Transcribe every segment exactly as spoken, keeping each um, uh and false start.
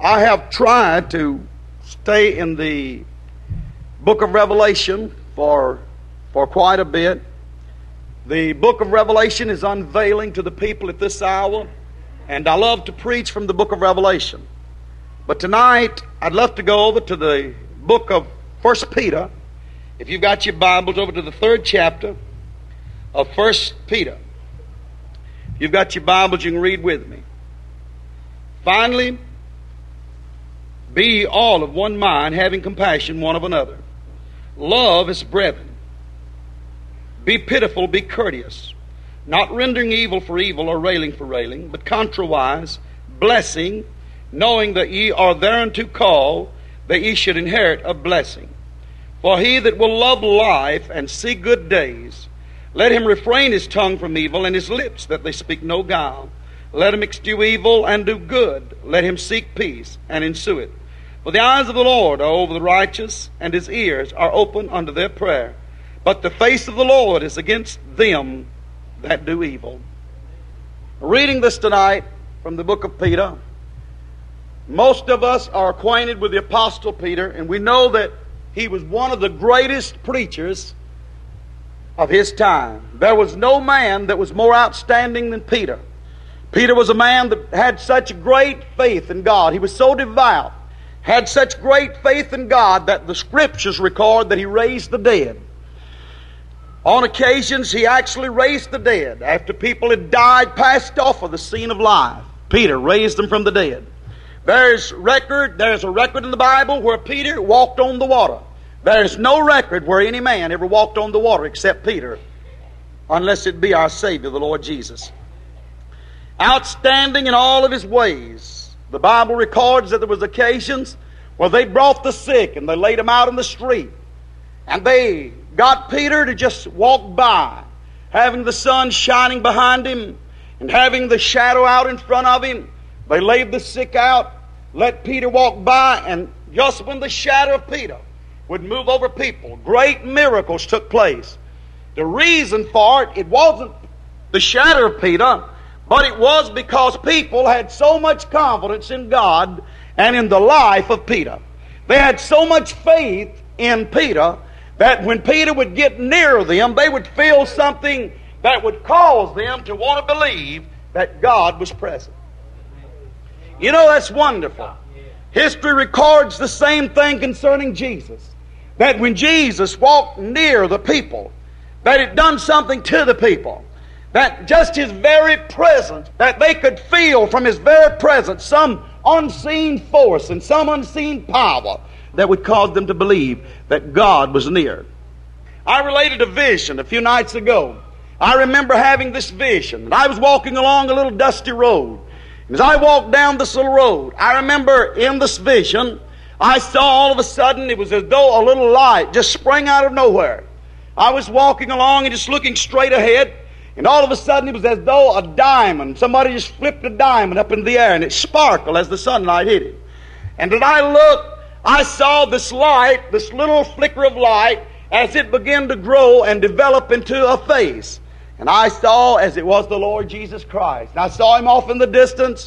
I have tried to stay in the book of Revelation for, for quite a bit. The book of Revelation is unveiling to the people at this hour, and I love to preach from the book of Revelation. But tonight, I'd love to go over to the book of First Peter. If you've got your Bibles, over to the third chapter of First Peter. If you've got your Bibles, you can read with me. Finally, be ye all of one mind, having compassion one of another. Love as brethren. Be pitiful, be courteous, not rendering evil for evil or railing for railing, but contrariwise, blessing, knowing that ye are thereunto called, that ye should inherit a blessing. For he that will love life and see good days, let him refrain his tongue from evil, and his lips that they speak no guile. Let him eschew evil and do good. Let him seek peace and ensue it. For the eyes of the Lord are over the righteous, and his ears are open unto their prayer. But the face of the Lord is against them that do evil. Reading this tonight from the book of Peter, most of us are acquainted with the Apostle Peter, and we know that he was one of the greatest preachers of his time. There was no man that was more outstanding than Peter. Peter was a man that had such great faith in God. He was so devout, had such great faith in God, that the Scriptures record that he raised the dead. On occasions, he actually raised the dead. After people had died, passed off of the scene of life, Peter raised them from the dead. There's record, there's a record in the Bible where Peter walked on the water. There's no record where any man ever walked on the water except Peter, unless it be our Savior, the Lord Jesus. Outstanding in all of his ways. The Bible records that there was occasions where they brought the sick and they laid them out in the street. And they got Peter to just walk by, having the sun shining behind him and having the shadow out in front of him. They laid the sick out, let Peter walk by, and just when the shadow of Peter would move over people, great miracles took place. The reason for it, it wasn't the shadow of Peter, but it was because people had so much confidence in God and in the life of Peter. They had so much faith in Peter that when Peter would get near them, they would feel something that would cause them to want to believe that God was present. You know, that's wonderful. History records the same thing concerning Jesus. That when Jesus walked near the people, that it done something to the people. That just His very presence, that they could feel from His very presence some unseen force and some unseen power that would cause them to believe that God was near. I related a vision a few nights ago. I remember having this vision, and I was walking along a little dusty road. As I walked down this little road, I remember in this vision, I saw all of a sudden, it was as though a little light just sprang out of nowhere. I was walking along and just looking straight ahead, and all of a sudden it was as though a diamond, somebody just flipped a diamond up in the air, and it sparkled as the sunlight hit it. And when I looked, I saw this light, this little flicker of light, as it began to grow and develop into a face. And I saw as it was the Lord Jesus Christ. And I saw Him off in the distance.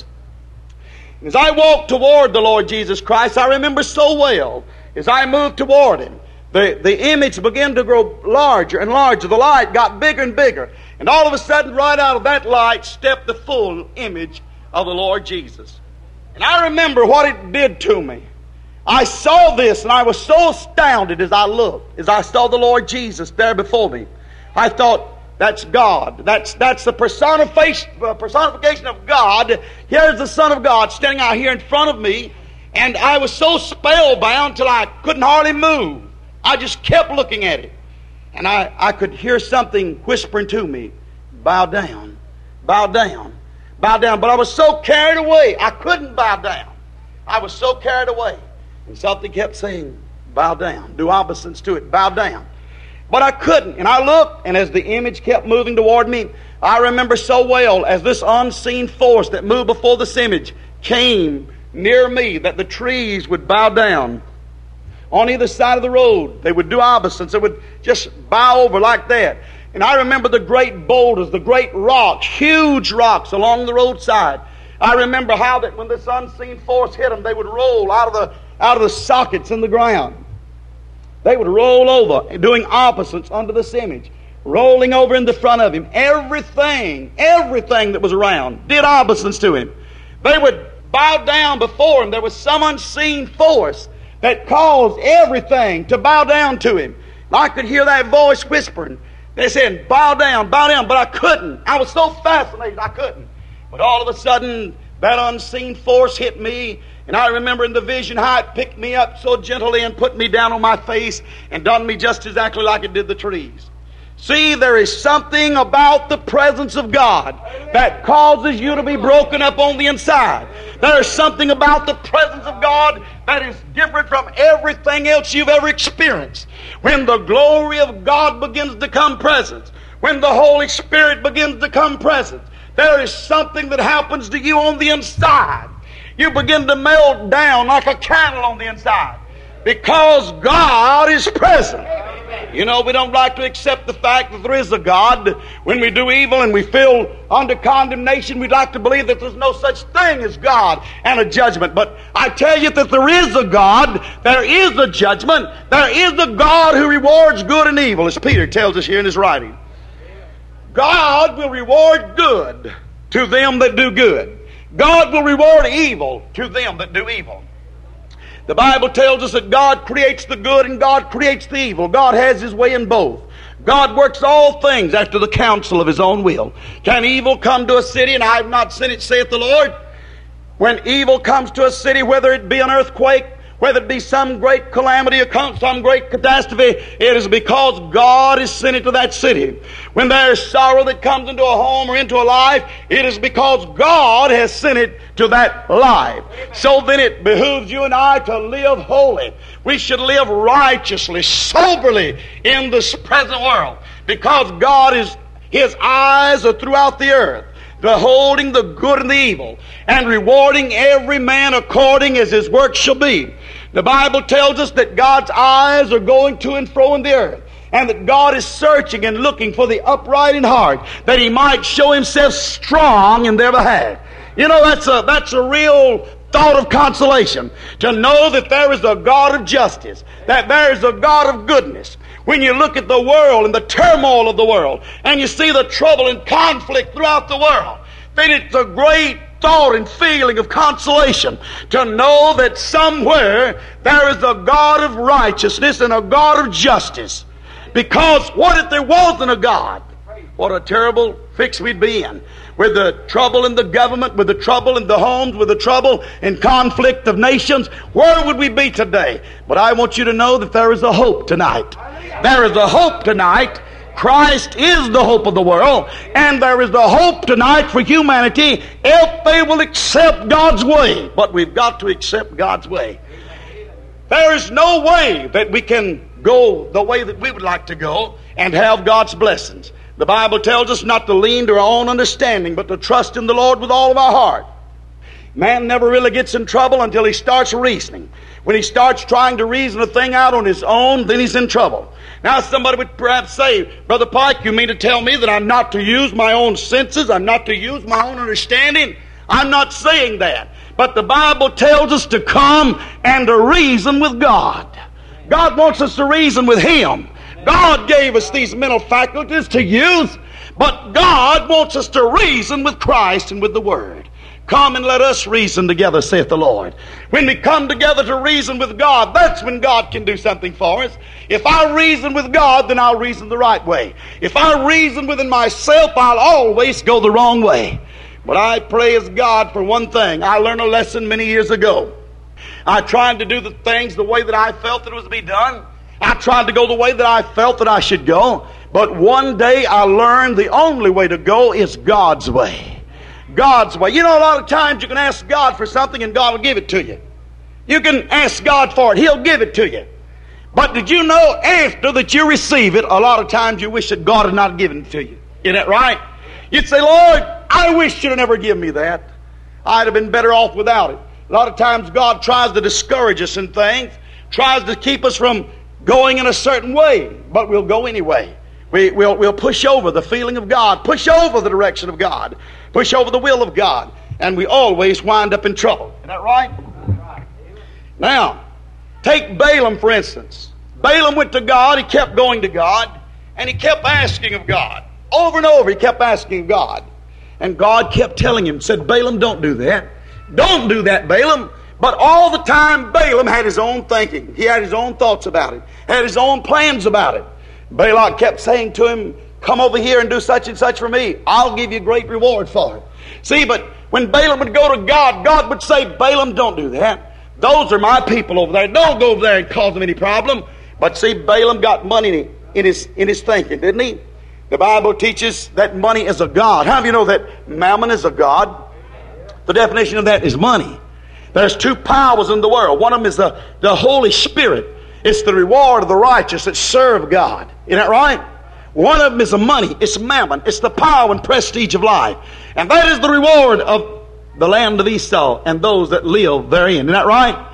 And as I walked toward the Lord Jesus Christ, I remember so well, as I moved toward Him, the, the image began to grow larger and larger. The light got bigger and bigger. And all of a sudden, right out of that light, stepped the full image of the Lord Jesus. And I remember what it did to me. I saw this, and I was so astounded as I looked, as I saw the Lord Jesus there before me. I thought, that's God. That's that's the personification, uh, personification of God. Here's the Son of God standing out here in front of me, and I was so spellbound till I couldn't hardly move. I just kept looking at it. And I, I could hear something whispering to me, bow down, bow down, bow down. But I was so carried away, I couldn't bow down. I was so carried away. And something kept saying, bow down, do obeisance to it, bow down. But I couldn't. And I looked, and as the image kept moving toward me, I remember so well as this unseen force that moved before this image came near me, that the trees would bow down on either side of the road. They would do obeisance. They would just bow over like that. And I remember the great boulders, the great rocks, huge rocks along the roadside. I remember how that when this unseen force hit them, they would roll out of the out of the sockets in the ground. They would roll over, doing opposites unto this image, rolling over in the front of him. Everything, everything that was around did opposites to him. They would bow down before him. There was some unseen force that caused everything to bow down to him. I could hear that voice whispering. They said, bow down, bow down, but I couldn't. I was so fascinated, I couldn't. But all of a sudden, that unseen force hit me, and I remember in the vision how it picked me up so gently and put me down on my face and done me just exactly like it did the trees. See, there is something about the presence of God that causes you to be broken up on the inside. There is something about the presence of God that is different from everything else you've ever experienced. When the glory of God begins to come present, when the Holy Spirit begins to come present, there is something that happens to you on the inside. You begin to melt down like a candle on the inside because God is present. You know, we don't like to accept the fact that there is a God. When we do evil and we feel under condemnation, we'd like to believe that there's no such thing as God and a judgment. But I tell you that there is a God, there is a judgment, there is a God who rewards good and evil, as Peter tells us here in his writing. God will reward good to them that do good. God will reward evil to them that do evil. The Bible tells us that God creates the good and God creates the evil. God has His way in both. God works all things after the counsel of His own will. Can evil come to a city, and I have not seen it, saith the Lord? When evil comes to a city, whether it be an earthquake, whether it be some great calamity or some great catastrophe, it is because God is sent it to that city. When there is sorrow that comes into a home or into a life, it is because God has sent it to that life. So then it behooves you and I to live holy. We should live righteously, soberly in this present world, because God is, His eyes are throughout the earth, beholding the good and the evil, and rewarding every man according as his work shall be. The Bible tells us that God's eyes are going to and fro in the earth, and that God is searching and looking for the upright in heart, that He might show Himself strong in their behalf. You know, that's a, that's a real thought of consolation, to know that there is a God of justice, that there is a God of goodness. When you look at the world and the turmoil of the world, and you see the trouble and conflict throughout the world, then it's a great thought and feeling of consolation to know that somewhere there is a God of righteousness and a God of justice. Because what if there wasn't a God? What a terrible fix we'd be in. With the trouble in the government, with the trouble in the homes, with the trouble and conflict of nations, where would we be today? But I want you to know that there is a hope tonight. There is a hope tonight. Christ is the hope of the world, and there is the hope tonight for humanity if they will accept God's way. But we've got to accept God's way. There is no way that we can go the way that we would like to go and have God's blessings. The Bible tells us not to lean to our own understanding, but to trust in the Lord with all of our heart. Man never really gets in trouble until he starts reasoning. When he starts trying to reason a thing out on his own, then he's in trouble. Now somebody would perhaps say, Brother Pike, you mean to tell me that I'm not to use my own senses? I'm not to use my own understanding? I'm not saying that. But the Bible tells us to come and to reason with God. God wants us to reason with Him. God gave us these mental faculties to use, but God wants us to reason with Christ and with the Word. Come and let us reason together, saith the Lord. When we come together to reason with God, that's when God can do something for us. If I reason with God, then I'll reason the right way. If I reason within myself, I'll always go the wrong way. But I praise God for one thing. I learned a lesson many years ago. I tried to do the things the way that I felt that it was to be done. I tried to go the way that I felt that I should go. But one day I learned the only way to go is God's way. God's way. You know, a lot of times you can ask God for something and God will give it to you. You can ask God for it. He'll give it to you. But did you know after that you receive it, a lot of times you wish that God had not given it to you. Isn't that right? You'd say, Lord, I wish you'd have never given me that. I'd have been better off without it. A lot of times God tries to discourage us in things, tries to keep us from going in a certain way, but we'll go anyway. We, we'll, we'll push over the feeling of God, push over the direction of God, push over the will of God. and we always wind up in trouble. Isn't that right? Now, take Balaam for instance. Balaam went to God, he kept going to God, and he kept asking of God. Over and over he kept asking of God. And God kept telling him, said, Balaam, don't do that. Don't do that, Balaam. But all the time Balaam had his own thinking. He had his own thoughts about it. Had his own plans about it. Balak kept saying to him, come over here and do such and such for me. I'll give you a great reward for it. See, but when Balaam would go to God, God would say, Balaam, don't do that. Those are my people over there. Don't go over there and cause them any problem. But see, Balaam got money in his, in his thinking, didn't he? The Bible teaches that money is a god. How do you know that mammon is a god? The definition of that is money. There's two powers in the world. One of them is the, the Holy Spirit. It's the reward of the righteous that serve God. Isn't that right? One of them is the money. It's mammon. It's the power and prestige of life. And that is the reward of the land of Esau and those that live therein. Isn't that right?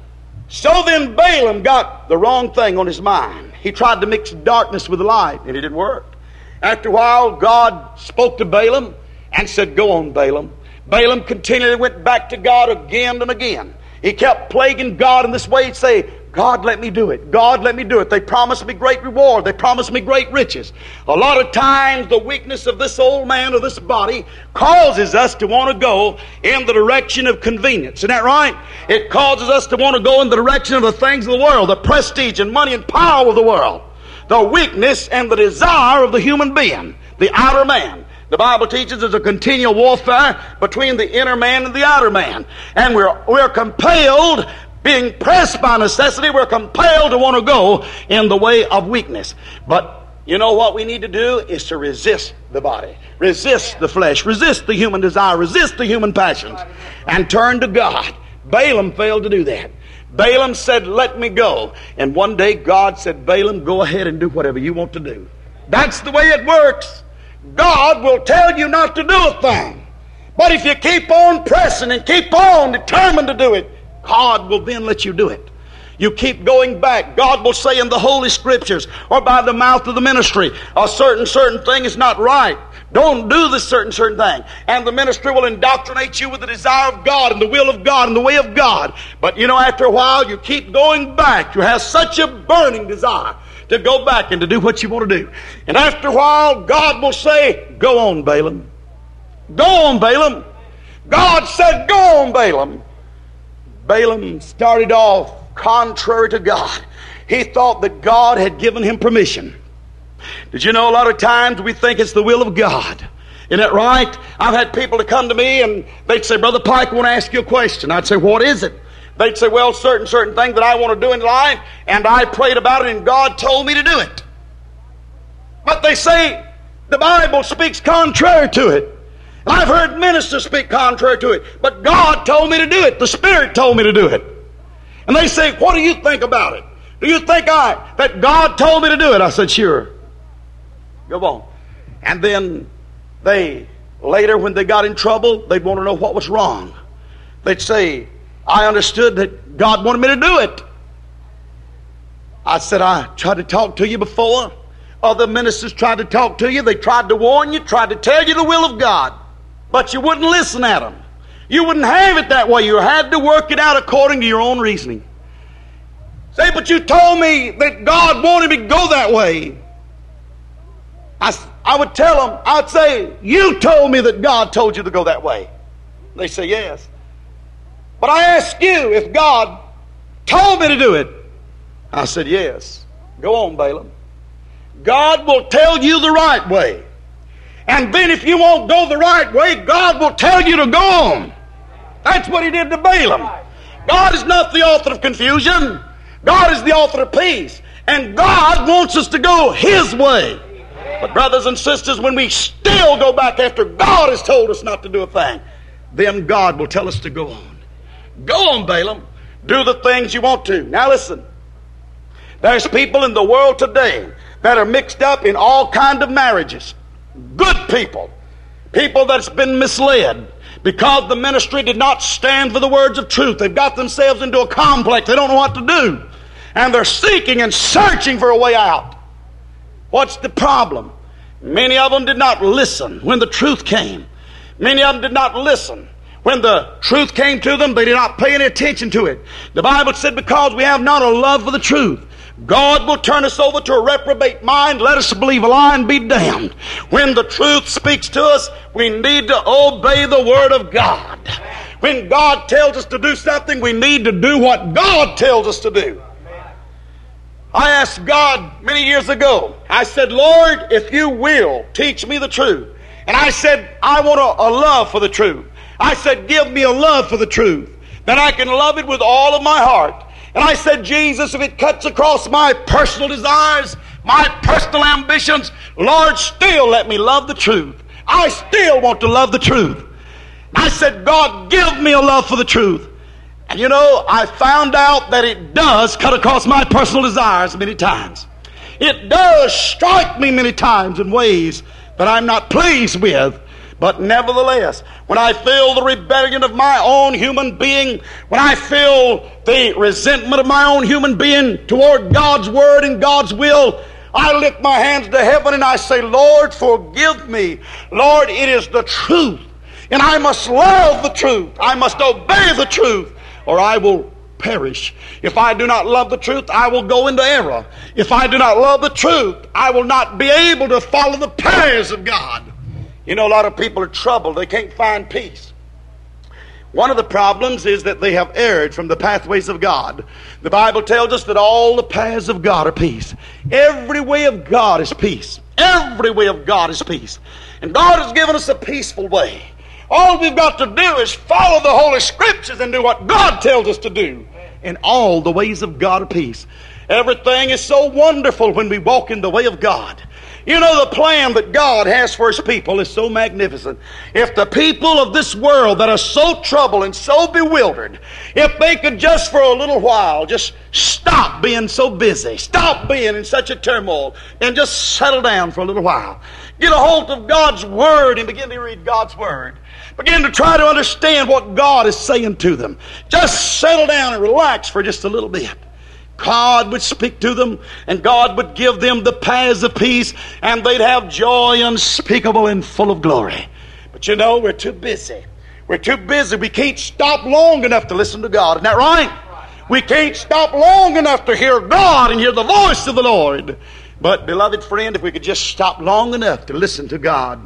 So then Balaam got the wrong thing on his mind. He tried to mix darkness with light, and it didn't work. After a while, God spoke to Balaam and said, go on, Balaam. Balaam continually went back to God again and again. He kept plaguing God in this way. He'd say, God, let me do it. God, let me do it. They promised me great reward. They promised me great riches. A lot of times the weakness of this old man or this body causes us to want to go in the direction of convenience. Isn't that right? It causes us to want to go in the direction of the things of the world, the prestige and money and power of the world, the weakness and the desire of the human being, the outer man. The Bible teaches there's a continual warfare between the inner man and the outer man. And we're, we're compelled, being pressed by necessity, we're compelled to want to go in the way of weakness. But you know what we need to do is to resist the body, resist the flesh, resist the human desire, resist the human passions, and turn to God. Balaam failed to do that. Balaam said, let me go. And one day God said, Balaam, go ahead and do whatever you want to do. That's the way it works. God will tell you not to do a thing. But if you keep on pressing and keep on determined to do it, God will then let you do it. You keep going back. God will say in the Holy Scriptures or by the mouth of the ministry, a certain, certain thing is not right. Don't do this certain, certain thing. And the ministry will indoctrinate you with the desire of God and the will of God and the way of God. But you know, after a while, you keep going back. You have such a burning desire to go back and to do what you want to do. And after a while, God will say, go on, Balaam. Go on, Balaam. God said, go on, Balaam. Balaam started off contrary to God. He thought that God had given him permission. Did you know a lot of times we think it's the will of God? Isn't that right? I've had people to come to me and they'd say, Brother Pike, I want to ask you a question. I'd say, what is it? They'd say, well, certain, certain thing that I want to do in life, and I prayed about it and God told me to do it. But they say the Bible speaks contrary to it. And I've heard ministers speak contrary to it. But God told me to do it. The Spirit told me to do it. And they say, what do you think about it? Do you think I that God told me to do it? I said, sure. Go on. And then they, later when they got in trouble, they'd want to know what was wrong. They'd say, I understood that God wanted me to do it. I said, I tried to talk to you before. Other ministers tried to talk to you. They tried to warn you, tried to tell you the will of God. But you wouldn't listen at them. You wouldn't have it that way. You had to work it out according to your own reasoning. Say, but you told me that God wanted me to go that way. I, I would tell them, I'd say, you told me that God told you to go that way. They say, yes. But I ask you if God told me to do it. I said, yes. Go on, Balaam. God will tell you the right way. And then if you won't go the right way, God will tell you to go on. That's what he did to Balaam. God is not the author of confusion. God is the author of peace. And God wants us to go his way. But brothers and sisters, when we still go back after God has told us not to do a thing, then God will tell us to go on. Go on, Balaam. Do the things you want to. Now listen. There's people in the world today that are mixed up in all kinds of marriages. Good people. People that's been misled because the ministry did not stand for the words of truth. They've got themselves into a complex. They don't know what to do. And they're seeking and searching for a way out. What's the problem? Many of them did not listen when the truth came. Many of them did not listen When the truth came to them, they did not pay any attention to it. The Bible said, because we have not a love for the truth, God will turn us over to a reprobate mind. Let us believe a lie and be damned. When the truth speaks to us, we need to obey the Word of God. When God tells us to do something, we need to do what God tells us to do. I asked God many years ago, I said, Lord, if you will, teach me the truth. And I said, I want a, a love for the truth. I said, give me a love for the truth, that I can love it with all of my heart. And I said, Jesus, if it cuts across my personal desires, my personal ambitions, Lord, still let me love the truth. I still want to love the truth. I said, God, give me a love for the truth. And you know, I found out that it does cut across my personal desires many times. It does strike me many times in ways that I'm not pleased with. But nevertheless, when I feel the rebellion of my own human being, when I feel the resentment of my own human being toward God's Word and God's will, I lift my hands to heaven and I say, Lord, forgive me. Lord, it is the truth. And I must love the truth. I must obey the truth, or I will perish. If I do not love the truth, I will go into error. If I do not love the truth, I will not be able to follow the paths of God. You know, a lot of people are troubled. They can't find peace. One of the problems is that they have erred from the pathways of God. The Bible tells us that all the paths of God are peace. Every way of God is peace. Every way of God is peace. And God has given us a peaceful way. All we've got to do is follow the Holy Scriptures and do what God tells us to do. And all the ways of God are peace. Everything is so wonderful when we walk in the way of God. You know, the plan that God has for His people is so magnificent. If the people of this world that are so troubled and so bewildered, if they could just for a little while just stop being so busy, stop being in such a turmoil, and just settle down for a little while. Get a hold of God's Word and begin to read God's Word. Begin to try to understand what God is saying to them. Just settle down and relax for just a little bit. God would speak to them, and God would give them the paths of peace, and they'd have joy unspeakable and full of glory. But you know, we're too busy. We're too busy. We can't stop long enough to listen to God. Isn't that right? We can't stop long enough to hear God and hear the voice of the Lord. But, beloved friend, if we could just stop long enough to listen to God.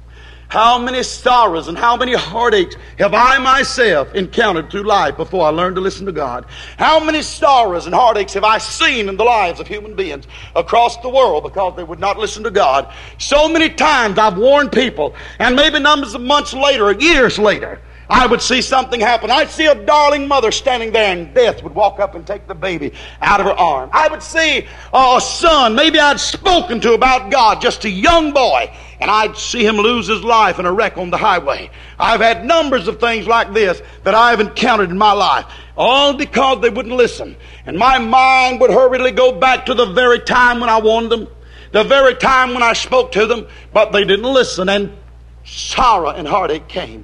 How many sorrows and how many heartaches have I myself encountered through life before I learned to listen to God? How many sorrows and heartaches have I seen in the lives of human beings across the world because they would not listen to God? So many times I've warned people, and maybe numbers of months later or years later, I would see something happen. I'd see a darling mother standing there, and death would walk up and take the baby out of her arm. I would see a son, maybe I'd spoken to about God, just a young boy, and I'd see him lose his life in a wreck on the highway. I've had numbers of things like this that I've encountered in my life, all because they wouldn't listen. And my mind would hurriedly go back to the very time when I warned them, the very time when I spoke to them, but they didn't listen, and sorrow and heartache came.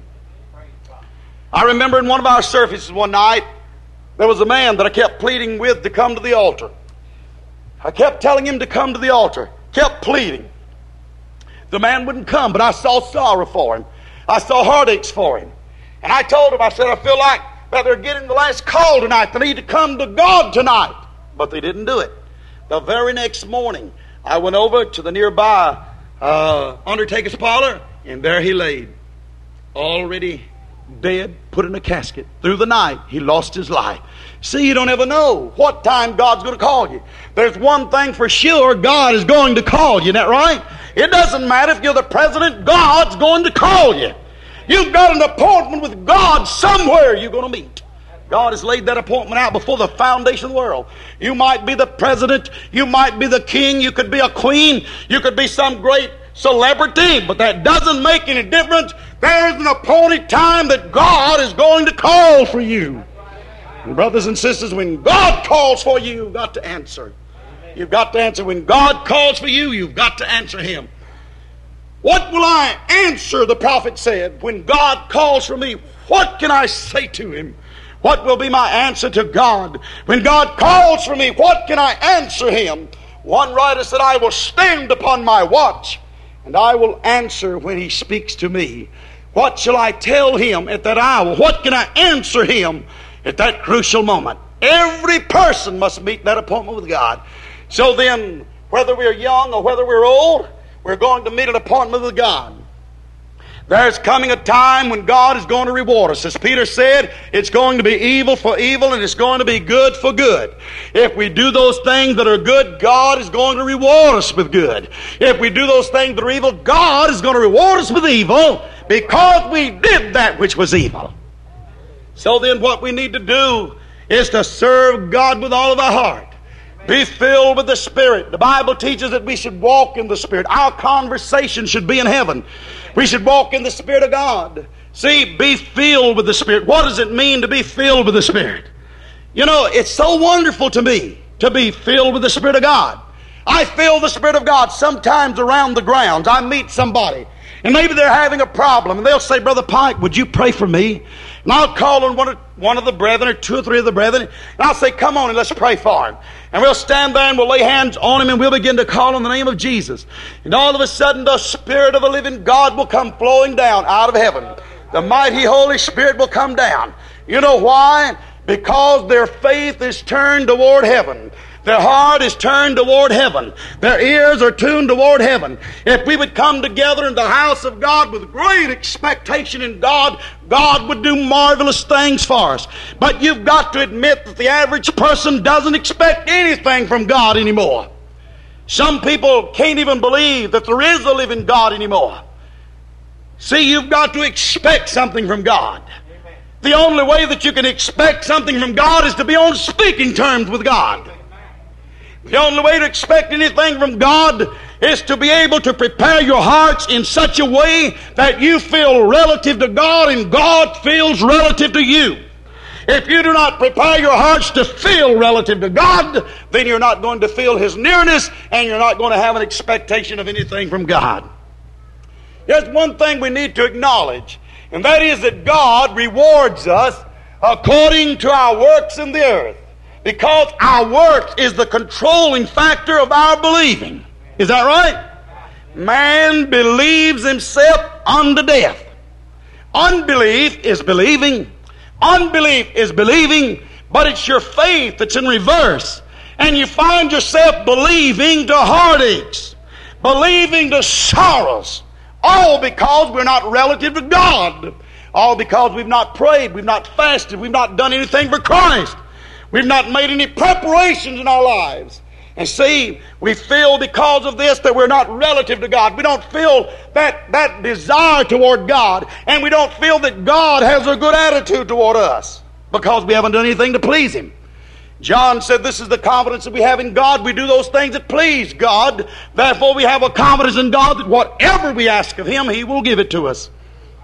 I remember in one of our services one night, there was a man that I kept pleading with to come to the altar. I kept telling him to come to the altar, kept pleading. The man wouldn't come, but I saw sorrow for him. I saw heartaches for him. And I told him, I said, I feel like that they're getting the last call tonight. They need to come to God tonight. But they didn't do it. The very next morning, I went over to the nearby uh, undertaker's parlor, and there he laid, already dead, put in a casket. Through the night, he lost his life. See, you don't ever know what time God's going to call you. There's one thing for sure, God is going to call you. Isn't that right? It doesn't matter if you're the president, God's going to call you. You've got an appointment with God somewhere you're going to meet. God has laid that appointment out before the foundation of the world. You might be the president, you might be the king, you could be a queen, you could be some great celebrity, but that doesn't make any difference. There's an appointed time that God is going to call for you. And brothers and sisters, when God calls for you, you've got to answer. You've got to answer. When God calls for you, you've got to answer Him. What will I answer, the prophet said, when God calls for me? What can I say to Him? What will be my answer to God? When God calls for me, what can I answer Him? One writer said, I will stand upon my watch, and I will answer when He speaks to me. What shall I tell him at that hour? What can I answer him at that crucial moment? Every person must meet that appointment with God. So then, whether we're young or whether we're old, we're going to meet an appointment with God. There's coming a time when God is going to reward us. As Peter said, it's going to be evil for evil and it's going to be good for good. If we do those things that are good, God is going to reward us with good. If we do those things that are evil, God is going to reward us with evil because we did that which was evil. So then what we need to do is to serve God with all of our heart. Be filled with the Spirit. The Bible teaches that we should walk in the Spirit. Our conversation should be in heaven. We should walk in the Spirit of God. See, be filled with the Spirit. What does it mean to be filled with the Spirit? You know, it's so wonderful to me to be filled with the Spirit of God. I feel the Spirit of God sometimes around the grounds. I meet somebody, and maybe they're having a problem, and they'll say, Brother Pike, would you pray for me? And I'll call on one of, one of the brethren, or two or three of the brethren, and I'll say, come on and let's pray for him. And we'll stand there and we'll lay hands on him and we'll begin to call on the name of Jesus. And all of a sudden the Spirit of the living God will come flowing down out of heaven. The mighty Holy Spirit will come down. You know why? Because their faith is turned toward heaven. Their heart is turned toward heaven. Their ears are tuned toward heaven. If we would come together in the house of God with great expectation in God, God would do marvelous things for us. But you've got to admit that the average person doesn't expect anything from God anymore. Some people can't even believe that there is a living God anymore. See, you've got to expect something from God. The only way that you can expect something from God is to be on speaking terms with God. The only way to expect anything from God is to be able to prepare your hearts in such a way that you feel relative to God and God feels relative to you. If you do not prepare your hearts to feel relative to God, then you're not going to feel His nearness and you're not going to have an expectation of anything from God. There's one thing we need to acknowledge, and that is that God rewards us according to our works in the earth. Because our work is the controlling factor of our believing. Is that right? Man believes himself unto death. Unbelief is believing. Unbelief is believing, but it's your faith that's in reverse. And you find yourself believing to heartaches, believing to sorrows, all because we're not relative to God. All because we've not prayed, we've not fasted, we've not done anything for Christ. We've not made any preparations in our lives. And see, we feel because of this that we're not relative to God. We don't feel that, that desire toward God. And we don't feel that God has a good attitude toward us because we haven't done anything to please Him. John said this is the confidence that we have in God. We do those things that please God. Therefore we have a confidence in God that whatever we ask of Him, He will give it to us.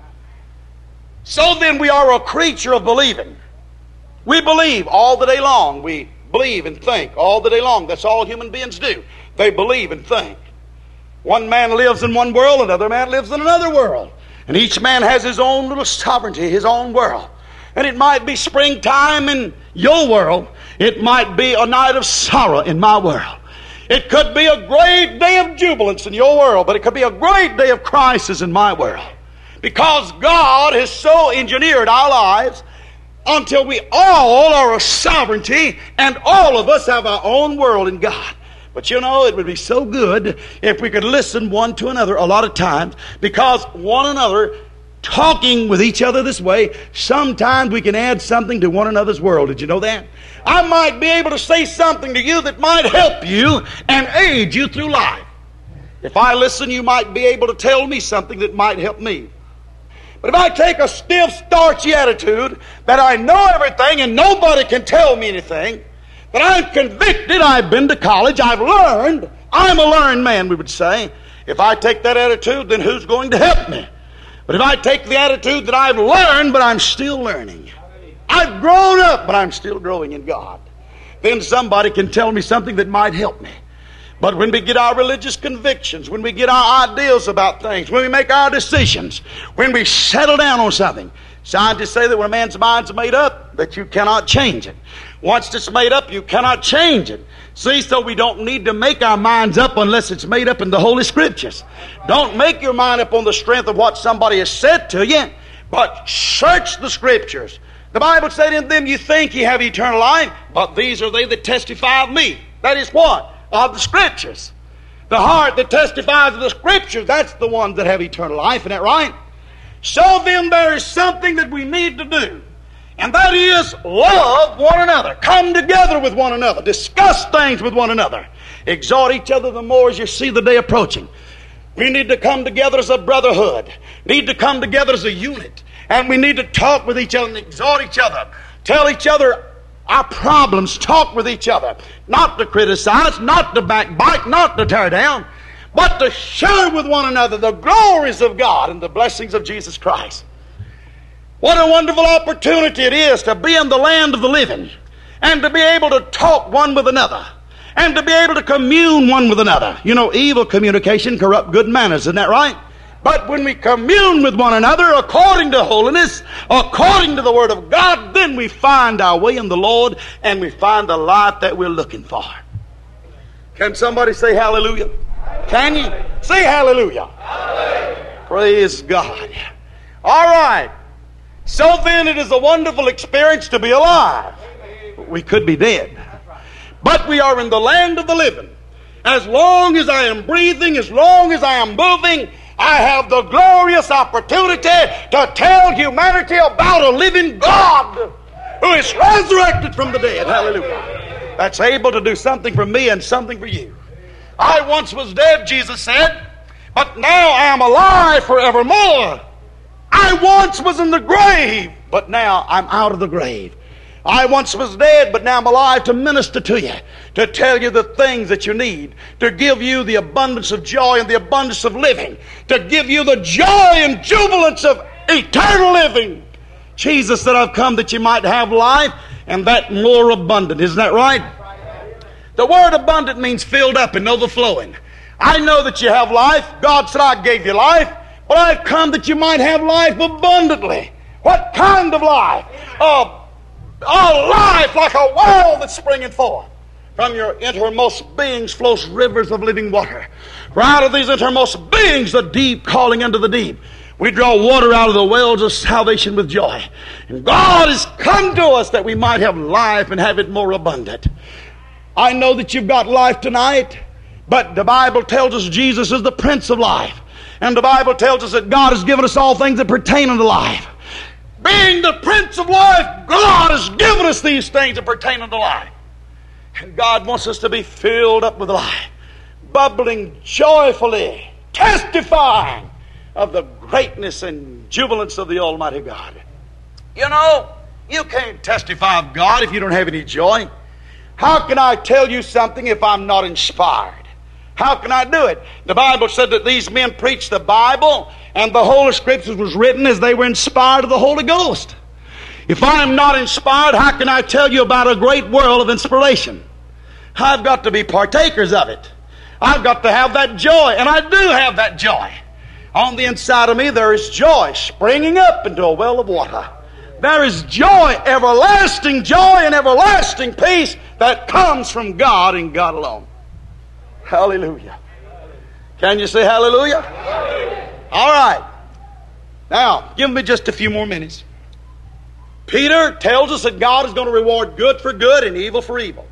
So then we are a creature of believing. We believe all the day long. We believe and think all the day long. That's all human beings do. They believe and think. One man lives in one world, another man lives in another world. And each man has his own little sovereignty, his own world. And it might be springtime in your world. It might be a night of sorrow in my world. It could be a great day of jubilance in your world, but it could be a great day of crisis in my world. Because God has so engineered our lives until we all are a sovereignty and all of us have our own world in God. But you know, it would be so good if we could listen one to another a lot of times, because one another talking with each other this way, sometimes we can add something to one another's world. Did you know that? I might be able to say something to you that might help you and aid you through life. If I listen, you might be able to tell me something that might help me. But if I take a stiff, starchy attitude that I know everything and nobody can tell me anything, that I'm convicted, I've been to college, I've learned, I'm a learned man, we would say. If I take that attitude, then who's going to help me? But if I take the attitude that I've learned, but I'm still learning, I've grown up, but I'm still growing in God, then somebody can tell me something that might help me. But when we get our religious convictions, when we get our ideas about things, when we make our decisions, when we settle down on something, Scientists say that when a man's mind's made up, that you cannot change it. Once it's made up, you cannot change it. See, so we don't need to make our minds up unless it's made up in the Holy Scriptures. Don't make your mind up on the strength of what somebody has said to you, but search the Scriptures. The Bible said, in them you think you have eternal life, but these are they that testify of me. That is what? Of the Scriptures. The heart that testifies of the Scriptures, that's the ones that have eternal life. Isn't that right? So then there is something that we need to do. And that is love one another. Come together with one another. Discuss things with one another. Exhort each other the more as you see the day approaching. We need to come together as a brotherhood. Need to come together as a unit. And we need to talk with each other and exhort each other. Tell each other our problems. Talk with each other. Not to criticize, not to backbite, not to tear down, but to share with one another the glories of God and the blessings of Jesus Christ. What a wonderful opportunity it is to be in the land of the living and to be able to talk one with another and to be able to commune one with another. You know, evil communication corrupt good manners, isn't that right? But when we commune with one another according to holiness, according to the Word of God, then we find our way in the Lord and we find the life that we're looking for. Can somebody say hallelujah? Can you? Say hallelujah. Hallelujah. Praise God. All right. So then it is a wonderful experience to be alive. We could be dead. But we are in the land of the living. As long as I am breathing, as long as I am moving, I have the glorious opportunity to tell humanity about a living God who is resurrected from the dead. Hallelujah. That's able to do something for me and something for you. I once was dead, Jesus said, but now I am alive forevermore. I once was in the grave, but now I'm out of the grave. I once was dead, but now I'm alive to minister to you, to tell you the things that you need, to give you the abundance of joy and the abundance of living, to give you the joy and jubilance of eternal living. Jesus said, I've come that you might have life, and that more abundant. Isn't that right? The word abundant means filled up and overflowing. I know that you have life. God said, I gave you life. But I've come that you might have life abundantly. What kind of life? A, a life like a well that's springing forth. From your innermost beings flows rivers of living water. For out of these innermost beings, the deep calling into the deep. We draw water out of the wells of salvation with joy. And God has come to us that we might have life and have it more abundant. I know that you've got life tonight, but the Bible tells us Jesus is the Prince of life. And the Bible tells us that God has given us all things that pertain unto life. Being the Prince of life, God has given us these things that pertain unto life. And God wants us to be filled up with life, bubbling joyfully, testifying of the greatness and jubilance of the Almighty God. You know, you can't testify of God if you don't have any joy. How can I tell you something if I'm not inspired? How can I do it? The Bible said that these men preached the Bible and the Holy Scriptures was written as they were inspired of the Holy Ghost. If I am not inspired, how can I tell you about a great world of inspiration? I've got to be partakers of it. I've got to have that joy, and I do have that joy. On the inside of me there is joy springing up into a well of water. There is joy, everlasting joy and everlasting peace that comes from God and God alone. Hallelujah. Can you say hallelujah? Hallelujah. All right. Now, give me just a few more minutes. Peter tells us that God is going to reward good for good and evil for evil.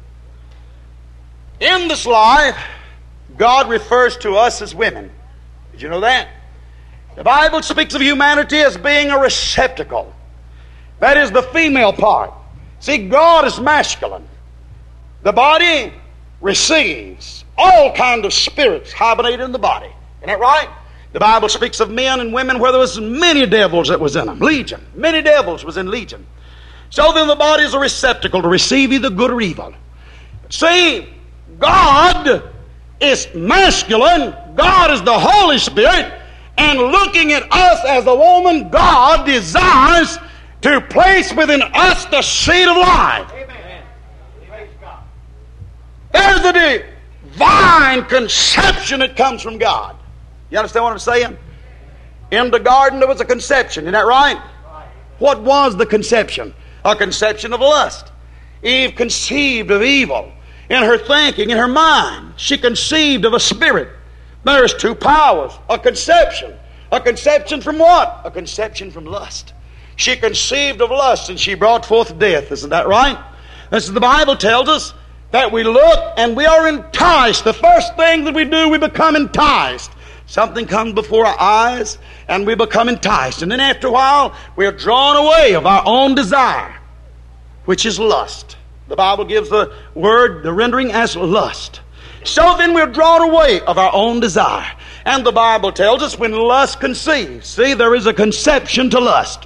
In this life, God refers to us as women. Did you know that? The Bible speaks of humanity as being a receptacle. That is the female part. See, God is masculine. The body receives. All kinds of spirits hibernate in the body. Isn't that right? The Bible speaks of men and women where there was many devils that was in them. Legion. Many devils was in legion. So then the body is a receptacle to receive either good or evil. See, God is masculine. God is the Holy Spirit. And looking at us as a woman, God desires to place within us the seed of life. Amen. There's a divine conception that comes from God. You understand what I'm saying? In the garden there was a conception. Isn't that right? What was the conception? A conception of lust. Eve conceived of evil in her thinking, in her mind. She conceived of a spirit. There's two powers. A conception. A conception from what? A conception from lust. She conceived of lust and she brought forth death. Isn't that right? This is the Bible tells us that we look and we are enticed. The first thing that we do, we become enticed. Something comes before our eyes and we become enticed. And then after a while, we are drawn away of our own desire, which is lust. The Bible gives the word, the rendering as lust. So then we're drawn away of our own desire. And the Bible tells us when lust conceives, see, there is a conception to lust.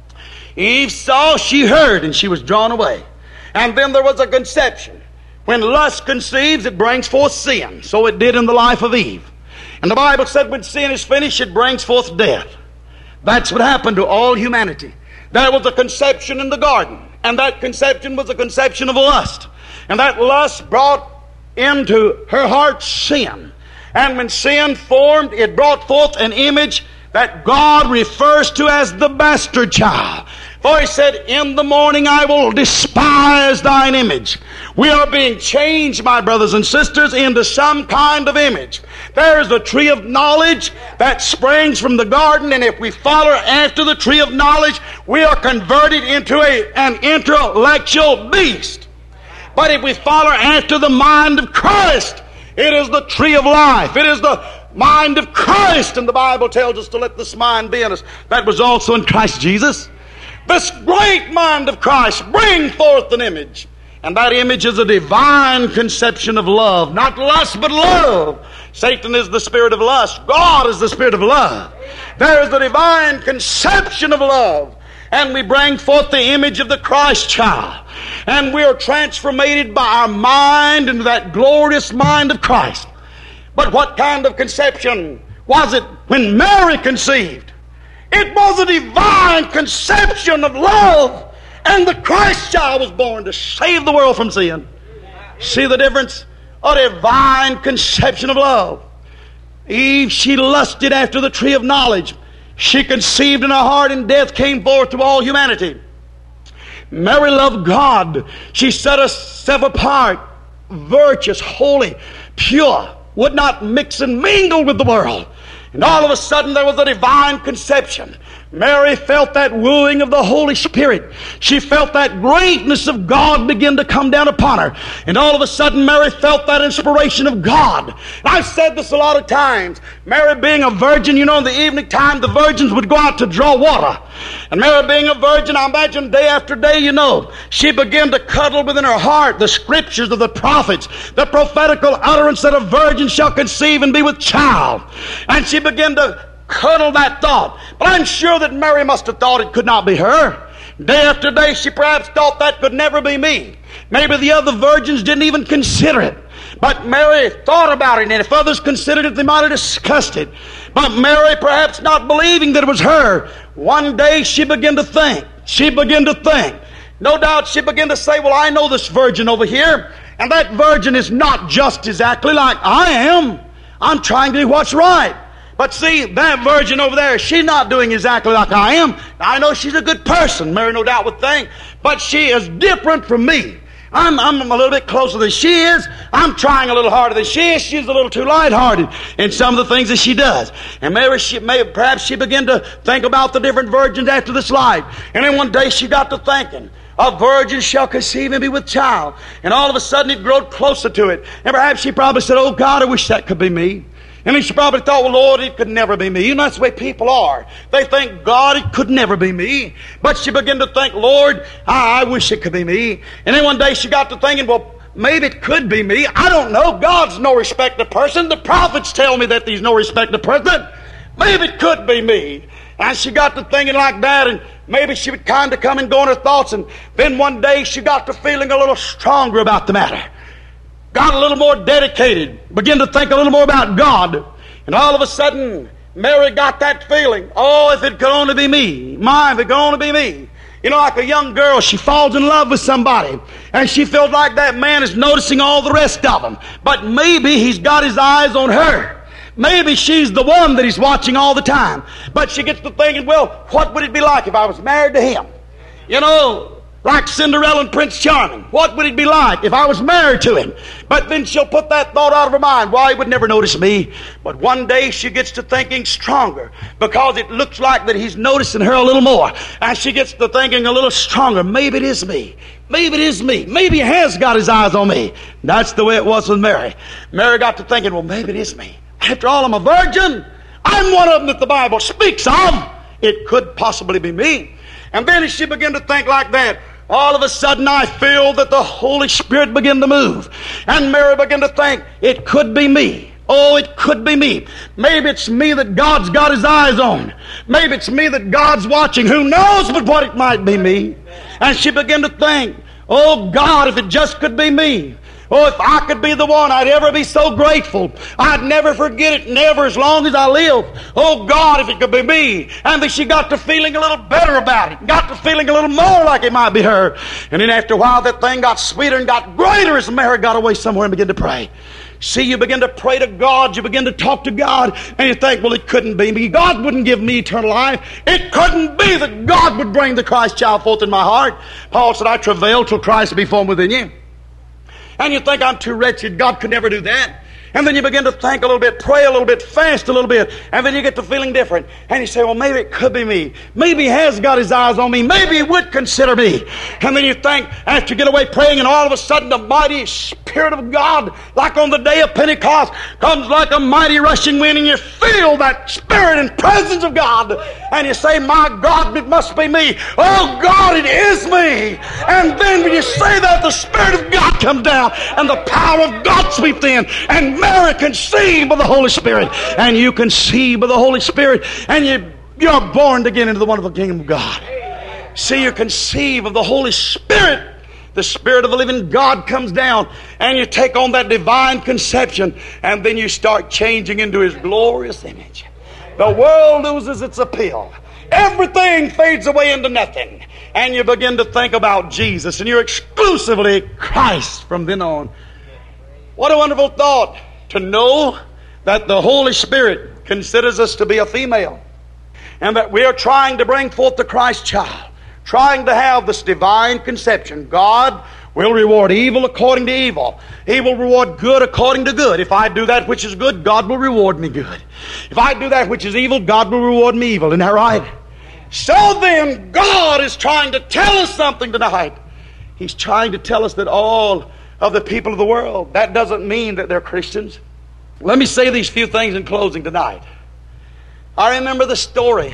Eve saw, she heard, and she was drawn away. And then there was a conception. When lust conceives, it brings forth sin. So it did in the life of Eve. And the Bible said when sin is finished, it brings forth death. That's what happened to all humanity. There was a conception in the garden. And that conception was a conception of lust. And that lust brought into her heart sin. And when sin formed, it brought forth an image that God refers to as the bastard child. For he said, in the morning I will despise thine image. We are being changed, my brothers and sisters, into some kind of image. There is a tree of knowledge that springs from the garden, and if we follow after the tree of knowledge, we are converted into a, an intellectual beast. But if we follow after the mind of Christ, it is the tree of life. It is the mind of Christ. And the Bible tells us to let this mind be in us that was also in Christ Jesus. This great mind of Christ bring forth an image. And that image is a divine conception of love. Not lust, but love. Satan is the spirit of lust. God is the spirit of love. There is a divine conception of love. And we bring forth the image of the Christ child. And we are transformated by our mind into that glorious mind of Christ. But what kind of conception was it when Mary conceived? It was a divine conception of love. And the Christ child was born to save the world from sin. See the difference? A divine conception of love. Eve, she lusted after the tree of knowledge. She conceived in her heart, and death came forth to all humanity. Mary loved God. She set herself apart, virtuous, holy, pure, would not mix and mingle with the world. And all of a sudden there was a divine conception. Mary felt that wooing of the Holy Spirit. She felt that greatness of God begin to come down upon her. And all of a sudden Mary felt that inspiration of God. And I've said this a lot of times. Mary being a virgin, you know, in the evening time the virgins would go out to draw water. And Mary being a virgin, I imagine day after day, you know, she began to cuddle within her heart the scriptures of the prophets, the prophetical utterance that a virgin shall conceive and be with child. And she began to cuddle that thought. But I'm sure that Mary must have thought it could not be her. Day after day she perhaps thought that could never be me. Maybe the other virgins didn't even consider it. But Mary thought about it, and if others considered it, they might have discussed it. But Mary, perhaps not believing that it was her, one day she began to think. She began to think. No doubt she began to say, well, I know this virgin over here, and that virgin is not just exactly like I am. I'm trying to do what's right. But see, that virgin over there, she's not doing exactly like I am. Now, I know she's a good person, Mary no doubt would think, but she is different from me. I'm, I'm a little bit closer than she is. I'm trying a little harder than she is. She's a little too lighthearted in some of the things that she does. And maybe she, maybe, perhaps she began to think about the different virgins after this life. And then one day she got to thinking, a virgin shall conceive and be with child. And all of a sudden it grew closer to it. And perhaps she probably said, oh God, I wish that could be me. And then she probably thought, well, Lord, it could never be me. You know, that's the way people are. They think, God, it could never be me. But she began to think, Lord, I, I wish it could be me. And then one day she got to thinking, well, maybe it could be me. I don't know. God's no respecter of person. The prophets tell me that He's no respecter of person. Maybe it could be me. And she got to thinking like that, and maybe she would kind of come and go in her thoughts. And then one day she got to feeling a little stronger about the matter. Got a little more dedicated, began to think a little more about God. And all of a sudden, Mary got that feeling, oh, if it could only be me. My, if it could only be me. You know, like a young girl, she falls in love with somebody, and she feels like that man is noticing all the rest of them. But maybe he's got his eyes on her. Maybe she's the one that he's watching all the time. But she gets to thinking, well, what would it be like if I was married to him? You know, like Cinderella and Prince Charming. What would it be like if I was married to him? But then she'll put that thought out of her mind. Why, he would never notice me. But one day she gets to thinking stronger, because it looks like that he's noticing her a little more. And she gets to thinking a little stronger. Maybe it is me. Maybe it is me. Maybe he has got his eyes on me. That's the way it was with Mary. Mary got to thinking, well, maybe it is me. After all, I'm a virgin. I'm one of them that the Bible speaks of. It could possibly be me. And then as she began to think like that, all of a sudden I feel that the Holy Spirit began to move. And Mary began to think, it could be me. Oh, it could be me. Maybe it's me that God's got his eyes on. Maybe it's me that God's watching. Who knows but what it might be me? And she began to think, oh God, if it just could be me. Oh, if I could be the one, I'd ever be so grateful. I'd never forget it, never, as long as I live. Oh, God, if it could be me. And then she got to feeling a little better about it. Got to feeling a little more like it might be her. And then after a while, that thing got sweeter and got greater as Mary got away somewhere and began to pray. See, you begin to pray to God. You begin to talk to God. And you think, well, it couldn't be me. God wouldn't give me eternal life. It couldn't be that God would bring the Christ child forth in my heart. Paul said, I travail till Christ be formed within you. And you think, I'm too wretched. God could never do that. And then you begin to think a little bit, pray a little bit, fast a little bit, and then you get to feeling different. And you say, well, maybe it could be me. Maybe he has got his eyes on me. Maybe he would consider me. And then you think, after you get away praying, and all of a sudden the mighty Spirit of God, like on the day of Pentecost, comes like a mighty rushing wind, and you feel that Spirit and presence of God. And you say, my God, it must be me. Oh, God, it is me. And then when you say that, the Spirit of God comes down, and the power of God sweeps in, and Mary conceived by the Holy Spirit, and you conceive by the Holy Spirit, and you, you're born again into the wonderful kingdom of God. See, you conceive of the Holy Spirit. The Spirit of the living God comes down, and you take on that divine conception, and then you start changing into his glorious image. The world loses its appeal. Everything fades away into nothing, and you begin to think about Jesus, and you're exclusively Christ from then on. What a wonderful thought, to know that the Holy Spirit considers us to be a female, and that we are trying to bring forth the Christ child, trying to have this divine conception. God will reward evil according to evil. He will reward good according to good. If I do that which is good, God will reward me good. If I do that which is evil, God will reward me evil. Isn't that right? So then, God is trying to tell us something tonight. He's trying to tell us that all of the people of the world, that doesn't mean that they're Christians. Let me say these few things in closing tonight. I remember the story.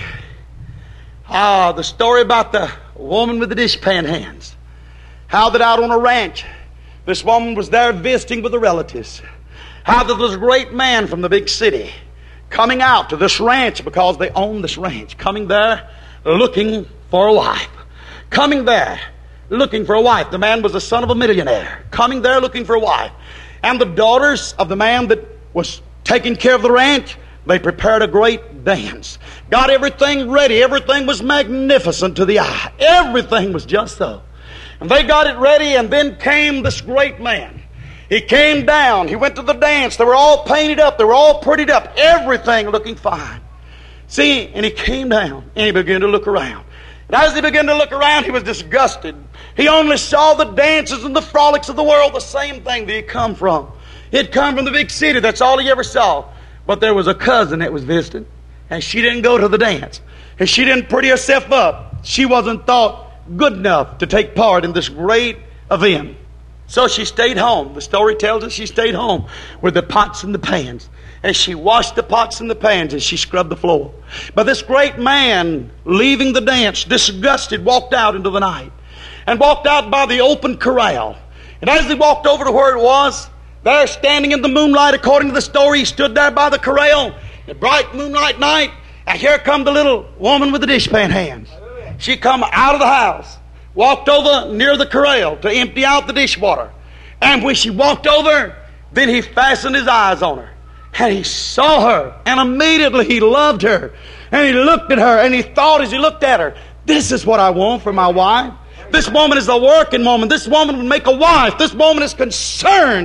Ah, the story about the woman with the dishpan hands. How that out on a ranch, this woman was there visiting with the relatives. How that there was a great man from the big city coming out to this ranch, because they owned this ranch, coming there looking for a wife. Coming there looking for a wife. The man was the son of a millionaire, coming there looking for a wife. And the daughters of the man that was taking care of the ranch, they prepared a great dance. Got everything ready. Everything was magnificent to the eye. Everything was just so. And they got it ready, and then came this great man. He came down. He went to the dance. They were all painted up. They were all prettied up. Everything looking fine. See, and he came down, and he began to look around. And as he began to look around, he was disgusted. He only saw the dances and the frolics of the world, the same thing that he'd come from. He'd come from the big city. That's all he ever saw. But there was a cousin that was visiting, and she didn't go to the dance. And she didn't pretty herself up. She wasn't thought good enough to take part in this great event. So she stayed home. The story tells us she stayed home with the pots and the pans. And she washed the pots and the pans, and she scrubbed the floor. But this great man, leaving the dance, disgusted, walked out into the night. And walked out by the open corral. And as he walked over to where it was, there standing in the moonlight, according to the story, he stood there by the corral, a bright moonlight night, and here come the little woman with the dishpan hands. She come out of the house, walked over near the corral to empty out the dishwater. And when she walked over, then he fastened his eyes on her. And he saw her, and immediately he loved her. And he looked at her, and he thought as he looked at her, this is what I want for my wife. This woman is a working woman. This woman would make a wife. This woman is concerned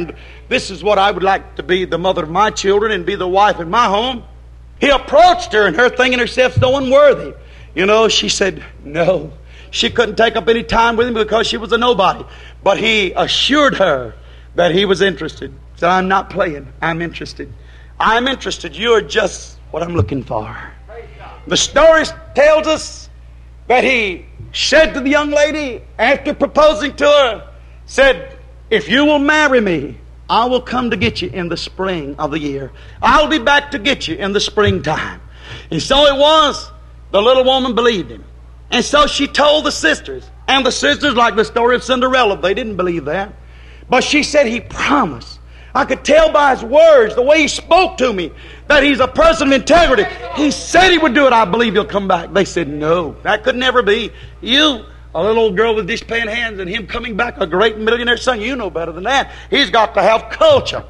this is what I would like to be the mother of my children and be the wife in my home. He approached her, and her thinking herself so unworthy. You know, she said no. She couldn't take up any time with him because she was a nobody. But he assured her that he was interested. He said, I'm not playing. I'm interested. I'm interested. You're just what I'm looking for. The story tells us that he said to the young lady, after proposing to her, said, if you will marry me, I will come to get you in the spring of the year. I'll be back to get you in the springtime. And so it was. The little woman believed him. And so she told the sisters. And the sisters, like the story of Cinderella, they didn't believe that. But she said he promised. I could tell by his words, the way he spoke to me, that he's a person of integrity. He said he would do it. I believe he'll come back. They said, no, that could never be. You, a little old girl with dishpan hands, and him coming back, a great millionaire son, you know better than that. He's got to have culture.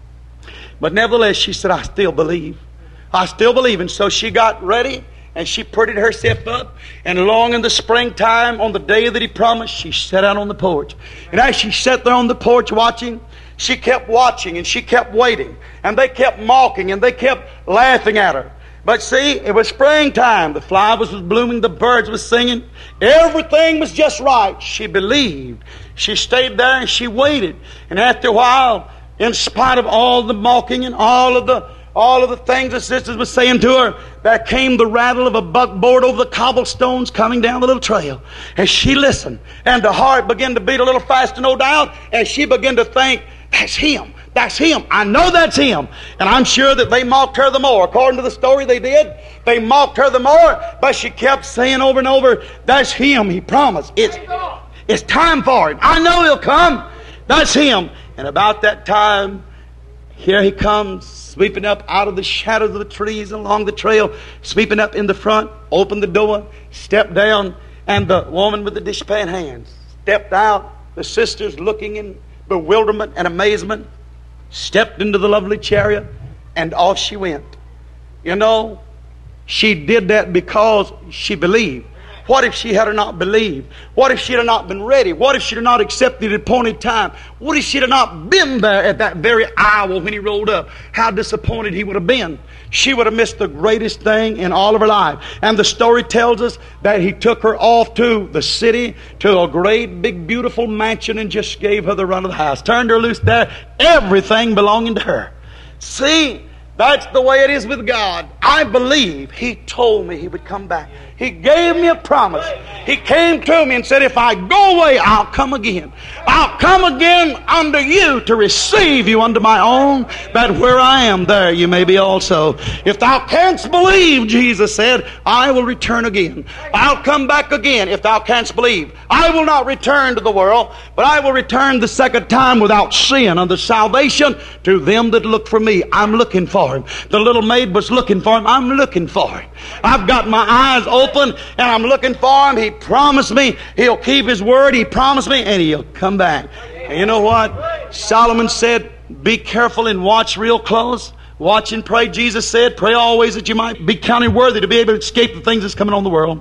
But nevertheless, she said, I still believe. I still believe. And so she got ready, and she prettied herself up. And along in the springtime, on the day that he promised, she sat out on the porch. And as she sat there on the porch watching, she kept watching and she kept waiting. And they kept mocking and they kept laughing at her. But see, it was springtime. The flowers was blooming. The birds was singing. Everything was just right. She believed. She stayed there and she waited. And after a while, in spite of all the mocking and all of the all of the things the sisters were saying to her, there came the rattle of a buckboard over the cobblestones coming down the little trail. And she listened. And the heart began to beat a little faster, no doubt. And she began to think, that's him. That's him. I know that's him. And I'm sure that they mocked her the more. According to the story they did, they mocked her the more. But she kept saying over and over, that's him. He promised. It's, it's time for him. I know he'll come. That's him. And about that time, here he comes, sweeping up out of the shadows of the trees along the trail, sweeping up in the front, opened the door, stepped down, and the woman with the dishpan hands stepped out. The sisters looking in bewilderment and amazement, stepped into the lovely chariot, and off she went. You know, she did that because she believed. What if she had not believed? What if she had not been ready? What if she had not accepted the appointed time? What if she had not been there at that very hour when he rolled up? How disappointed he would have been. She would have missed the greatest thing in all of her life. And the story tells us that he took her off to the city, to a great big beautiful mansion, and just gave her the run of the house. Turned her loose there, everything belonging to her. See, that's the way it is with God. I believe He told me He would come back. He gave me a promise. He came to me and said, if I go away, I'll come again. I'll come again unto you to receive you unto my own, that where I am, there you may be also. If thou canst believe, Jesus said, I will return again. I'll come back again if thou canst believe. I will not return to the world, but I will return the second time without sin unto salvation to them that look for me. I'm looking for Him. The little maid was looking for Him. I'm looking for Him. I've got my eyes open and I'm looking for Him. He promised me He'll keep His word. He promised me and He'll come back. And you know what? Solomon said, be careful and watch real close. Watch and pray. Jesus said, pray always that you might be counted worthy to be able to escape the things that's coming on the world.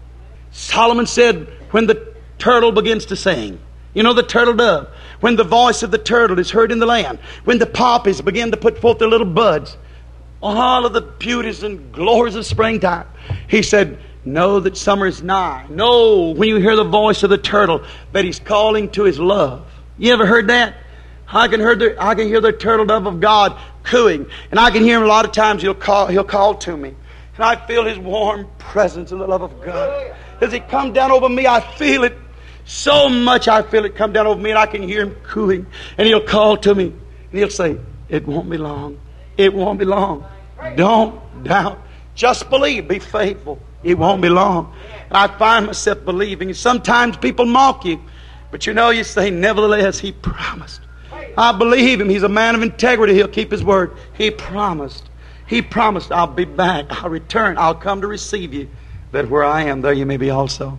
Solomon said, when the turtle begins to sing, you know the turtle dove, when the voice of the turtle is heard in the land, when the poppies begin to put forth their little buds, all of the beauties and glories of springtime, he said, know that summer is nigh. Know when you hear the voice of the turtle that he's calling to his love. You ever heard that? I can hear the, I can hear the turtle dove of God cooing. And I can hear him a lot of times. He'll call, he'll call to me. And I feel His warm presence and the love of God. As He come down over me, I feel it so much. I feel it come down over me and I can hear Him cooing. And He'll call to me. And He'll say, it won't be long. It won't be long. Don't doubt. Just believe. Be faithful. It won't be long. I find myself believing. Sometimes people mock you. But you know, you say, nevertheless, He promised. I believe Him. He's a man of integrity. He'll keep His word. He promised. He promised, I'll be back. I'll return. I'll come to receive you. That where I am, there you may be also.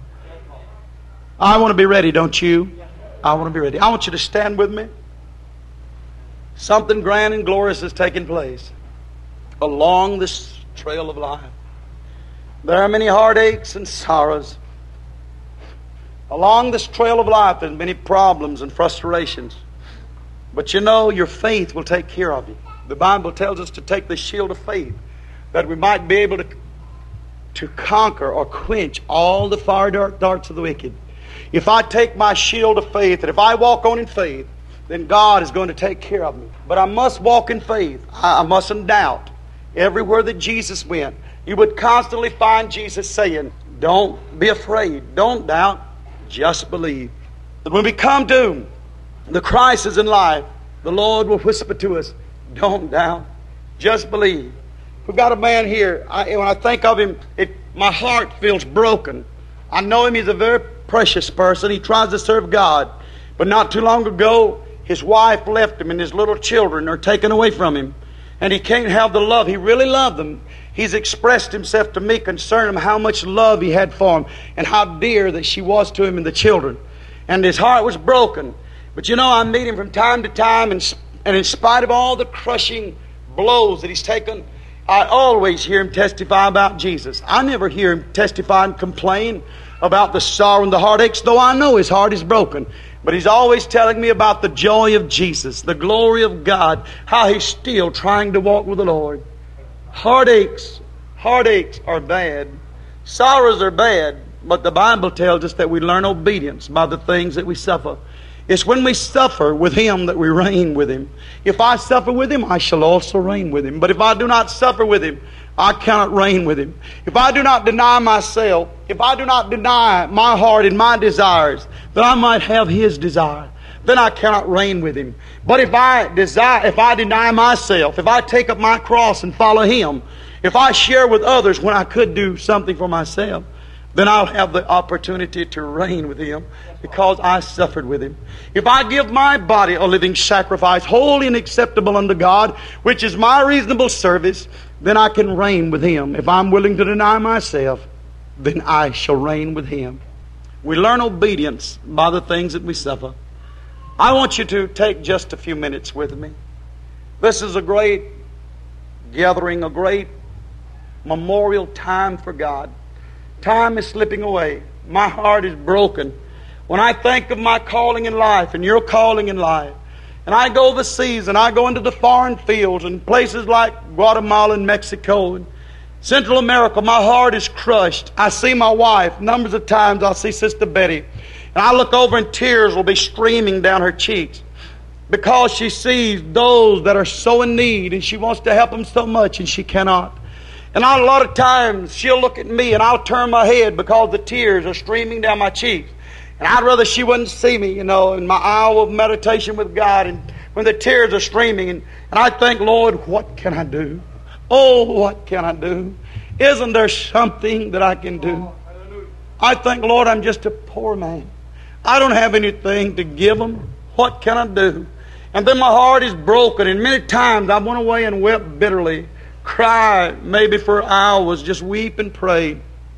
I want to be ready, don't you? I want to be ready. I want you to stand with me. Something grand and glorious is taking place along this trail of life. There are many heartaches and sorrows. Along this trail of life, there's many problems and frustrations. But you know, your faith will take care of you. The Bible tells us to take the shield of faith, that we might be able to, to conquer or quench all the fire dart, darts of the wicked. If I take my shield of faith, and if I walk on in faith, then God is going to take care of me. But I must walk in faith. I, I mustn't doubt. Everywhere that Jesus went, you would constantly find Jesus saying, don't be afraid, don't doubt, just believe. That when we come to the crisis in life, the Lord will whisper to us, don't doubt, just believe. We've got a man here. I, when I think of him, it, my heart feels broken. I know him. He's a very precious person. He tries to serve God. But not too long ago, his wife left him and his little children are taken away from him. And he can't have the love. He really loved them. He's expressed himself to me concerning how much love he had for them and how dear that she was to him and the children. And his heart was broken. But you know, I meet him from time to time, and, and in spite of all the crushing blows that he's taken, I always hear him testify about Jesus. I never hear him testify and complain about the sorrow and the heartaches, though I know his heart is broken. But he's always telling me about the joy of Jesus, the glory of God, how he's still trying to walk with the Lord. Heartaches, heartaches are bad. Sorrows are bad, but the Bible tells us that we learn obedience by the things that we suffer. It's when we suffer with Him that we reign with Him. If I suffer with Him, I shall also reign with Him. But if I do not suffer with Him, I cannot reign with Him. If I do not deny myself, if I do not deny my heart and my desires, that I might have His desire, then I cannot reign with Him. But if I desire, if I deny myself, if I take up my cross and follow Him, if I share with others when I could do something for myself, then I'll have the opportunity to reign with Him because I suffered with Him. If I give my body a living sacrifice, holy and acceptable unto God, which is my reasonable service, then I can reign with Him. If I'm willing to deny myself, then I shall reign with Him. We learn obedience by the things that we suffer. I want you to take just a few minutes with me. This is a great gathering, a great memorial time for God. Time is slipping away. My heart is broken. When I think of my calling in life and your calling in life, and I go overseas and I go into the foreign fields and places like Guatemala and Mexico and Central America, my heart is crushed. I see my wife. Numbers of times I'll see Sister Betty. And I look over and tears will be streaming down her cheeks because she sees those that are so in need and she wants to help them so much and she cannot. And a lot of times she'll look at me and I'll turn my head because the tears are streaming down my cheeks. And I'd rather she wouldn't see me, you know, in my hour of meditation with God and when the tears are streaming. And, and I think, Lord, what can I do? Oh, what can I do? Isn't there something that I can do? I think, Lord, I'm just a poor man. I don't have anything to give them. What can I do? And then my heart is broken. And many times I went away and wept bitterly. Cried maybe for hours, just weep and pray.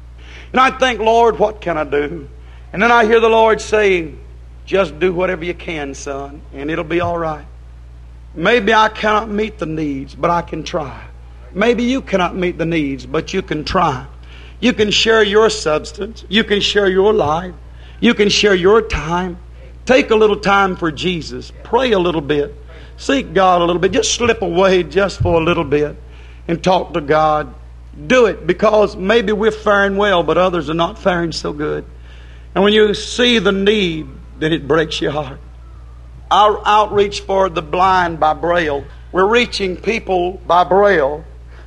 And I think, Lord, what can I do? And then I hear the Lord saying, just do whatever you can, son, and it'll be all right. Maybe I cannot meet the needs, but I can try. Maybe you cannot meet the needs, but you can try. You can share your substance. You can share your life. You can share your time. Take a little time for Jesus. Pray a little bit. Seek God a little bit. Just slip away just for a little bit and talk to God. Do it because maybe we're faring well, but others are not faring so good. And when you see the need, then it breaks your heart. Our outreach for the blind by Braille, we're reaching people by Braille.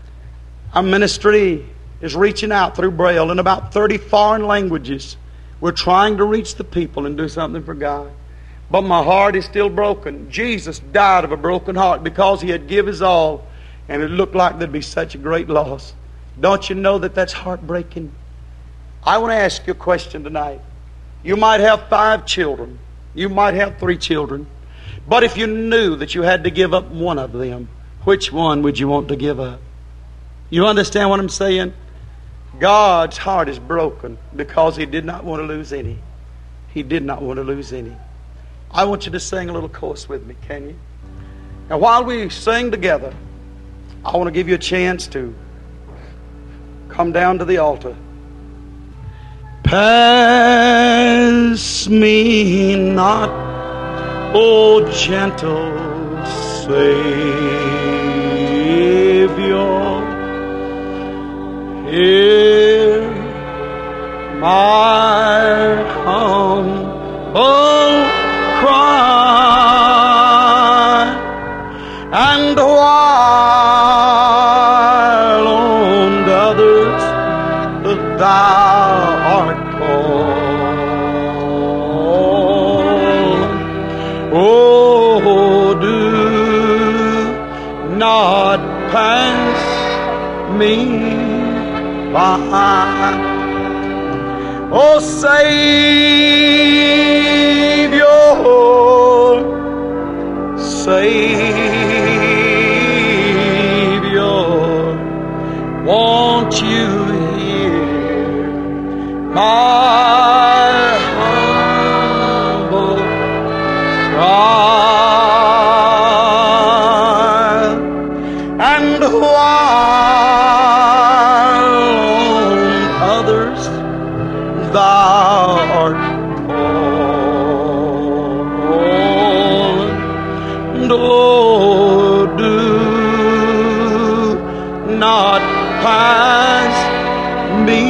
Our ministry is reaching out through Braille in about thirty foreign languages. We're trying to reach the people and do something for God. But my heart is still broken. Jesus died of a broken heart because He had given His all, and it looked like there'd be such a great loss. Don't you know that that's heartbreaking? I want to ask you a question tonight. You might have five children. You might have three children. But if you knew that you had to give up one of them, which one would you want to give up? You understand what I'm saying? God's heart is broken because He did not want to lose any. He did not want to lose any. I want you to sing a little chorus with me, can you? Now while we sing together, I want to give you a chance to come down to the altar. Pass me not Oh, gentle Savior, hear my humble cry, and while on others thou art called, oh, do not pass me by. Oh, Savior, Savior, won't you hear my humble cry? And while on others thou art called, and oh, do not pass me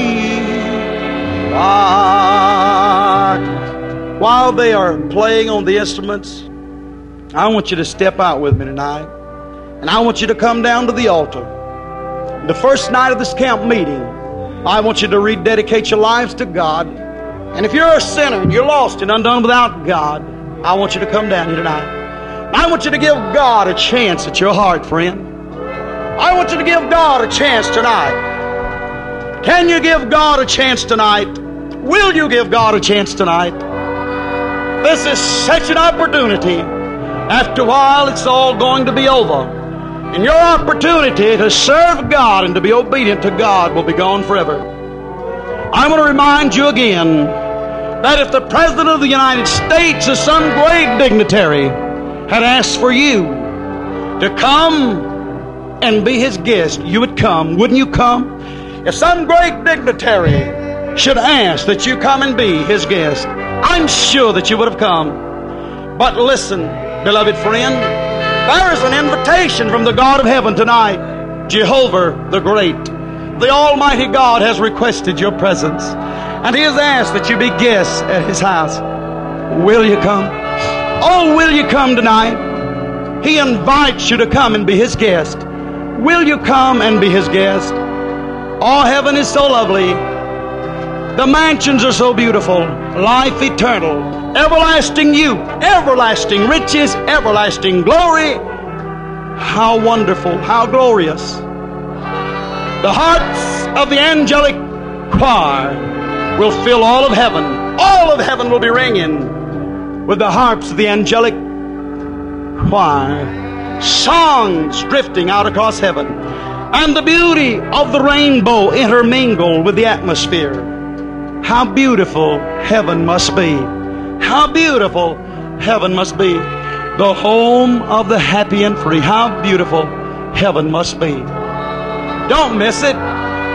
by. While they are playing on the instruments, I want you to step out with me tonight, and I want you to come down to the altar. The first night of this camp meeting, I want you to rededicate your lives to God. And if you're a sinner and you're lost and undone without God, I want you to come down here tonight. I want you to give God a chance at your heart, friend. I want you to give God a chance tonight. Can you give God a chance tonight? Will you give God a chance tonight? This is such an opportunity. After a while, it's all going to be over. And your opportunity to serve God and to be obedient to God will be gone forever. I want to remind you again that if the President of the United States or some great dignitary had asked for you to come and be his guest, you would come. Wouldn't you come? If some great dignitary should ask that you come and be his guest, I'm sure that you would have come. But listen, beloved friend, there is an invitation from the God of heaven tonight. Jehovah the Great, the Almighty God, has requested your presence, and He has asked that you be guests at His house. Will you come? Oh, will you come tonight? He invites you to come and be His guest. Will you come and be His guest? Oh, heaven is so lovely. The mansions are so beautiful. Life eternal, everlasting youth, everlasting riches, everlasting glory. How wonderful, how glorious. The hearts of the angelic choir will fill all of heaven. All of heaven will be ringing with the harps of the angelic choir. Songs drifting out across heaven, and the beauty of the rainbow intermingled with the atmosphere. How beautiful heaven must be. How beautiful heaven must be. The home of the happy and free. How beautiful heaven must be. Don't miss it.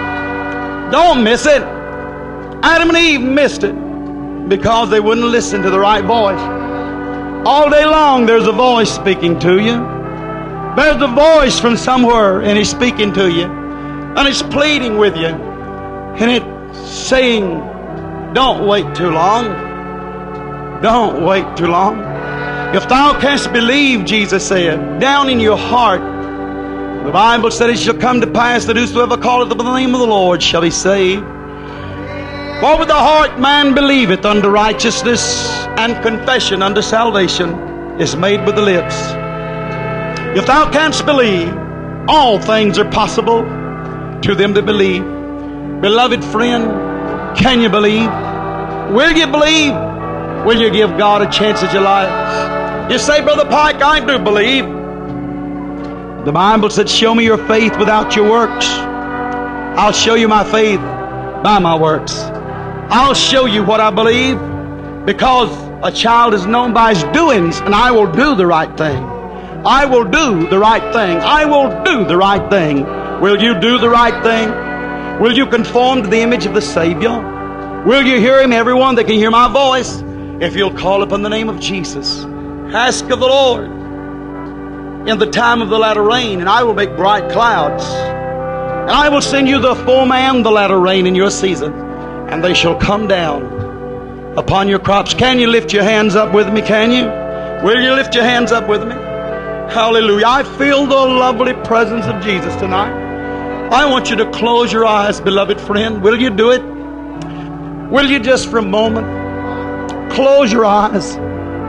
Don't miss it. Adam and Eve missed it because they wouldn't listen to the right voice. All day long there's a voice speaking to you. There's a voice from somewhere, and He's speaking to you, and He's pleading with you, and it's saying, don't wait too long. Don't wait too long. If thou canst believe, Jesus said, down in your heart, the Bible said, it shall come to pass that whosoever calleth upon the name of the Lord shall be saved. For with the heart man believeth unto righteousness, and confession unto salvation is made with the lips. If thou canst believe, all things are possible to them that believe. Beloved friend, can you believe? Will you believe? Will you give God a chance at your life? You say, Brother Pike, I do believe. The Bible said, show me your faith without your works. I'll show you my faith by my works. I'll show you what I believe, because a child is known by his doings, and I will do the right thing. I will do the right thing. I will do the right thing. Will you do the right thing? Will you conform to the image of the Savior? Will you hear Him, everyone that can hear my voice? If you'll call upon the name of Jesus Ask of the Lord in the time of the latter rain, and I will make bright clouds. And I will send you the former and the latter rain in your season, and they shall come down upon your crops. Can you lift your hands up with me? Can you? Will you lift your hands up with me? Hallelujah. I feel the lovely presence of Jesus tonight. I want you to close your eyes, beloved friend. Will you do it? Will you just for a moment close your eyes,